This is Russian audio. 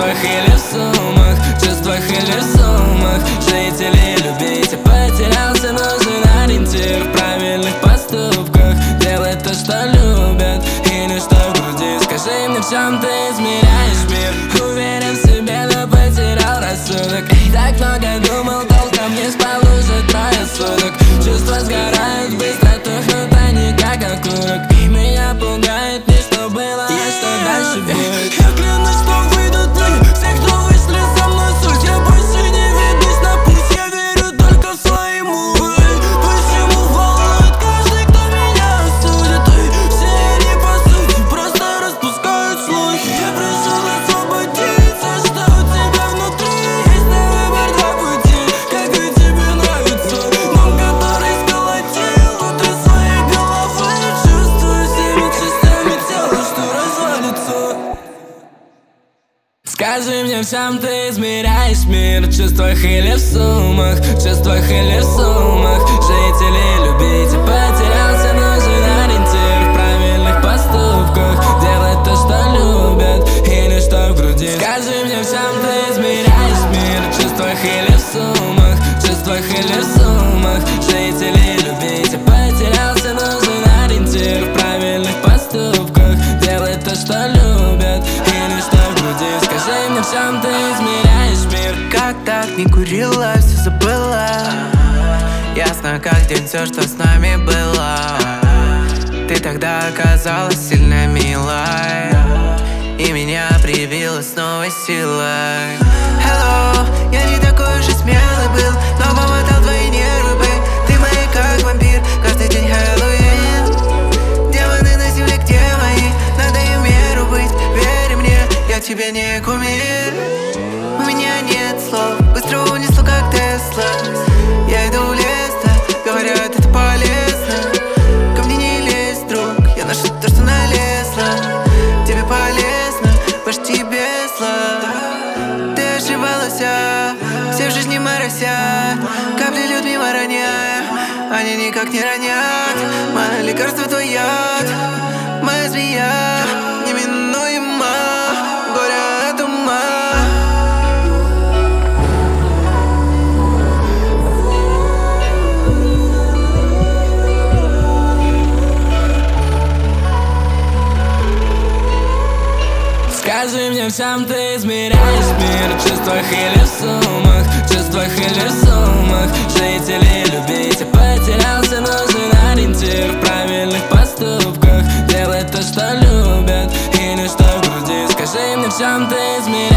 чувствах или в суммах, чувствах или в суммах. Жить или любить, я потерялся, нужен ориентир в правильных поступках. Делать то, что любят, и ничто в груди. Скажи мне, в чем ты измеряешь мир? Уверен в себе, но потерял рассудок. И так много думал, толком не спал уже трое суток. Чувства сгорают быстро, тухнут они как окурок. И меня пугает не что было, а что дальше будет. Я клянусь, что выйдут дни, все, кто вышли со мной суть. Я больше не ведусь на путь, я верю только в свои мувы. Почему волнует каждый, кто меня осудит? И все они по сути просто распускают слухи. Я пришел освободиться, что у тебя внутри. Есть на выбор два пути, как и тебе нравится. Дом, который сколотил внутри своей головы. Чувствую всеми частями тела, что развалится. Скажи мне, в чем ты измеряешь мир? В чувствах или в суммах, в чувствах или в суммах. Жить или любить, я потерялся, нужен ориентир в правильных поступках. Делать то, что любят, и ничто в груди. Скажи мне, в чем ты измеряешь мир? В чувствах или в суммах, в чувствах или в суммах. Жить или любить, я потерялся, нужен ориентир в правильных поступках. Делать то, что любят, и ничто в груди. Скажи мне, в чем ты измеряешь мир? Как так не курила, все забыла. Ясно, как день, все, что с нами было. Ты тогда оказалась сильно милой, и меня привила с новой силой. Hello, я не такой уж и смелый был, но помотал твои нервы, бэй. Ты моя как вампир, каждый день Хэллоуин. Демоны на земле, где мои? Надо и в меру быть, верь мне, я тебе не кумир. У меня нет слов, быстро унесло, как Тесла. Я иду в лес, да, говорят, это полезно. Ко мне не лезь, друг, я ношу то, что налезла. Тебе полезно, почти без слов. Ты ошибалась, все в жизни морося. Капли льют мимо роняя, они никак не ронят. Мое лекарство твой яд, моя змея неминуема, горе от ума. Скажи мне, в чем ты измеряешь мир? В чувствах или в суммах, в чувствах или в суммах. Жить или любить, я потерялся, нужен ориентир в правильных поступках. Делать то, что любят, и ничто в груди. Скажи мне, в чем ты измеряешь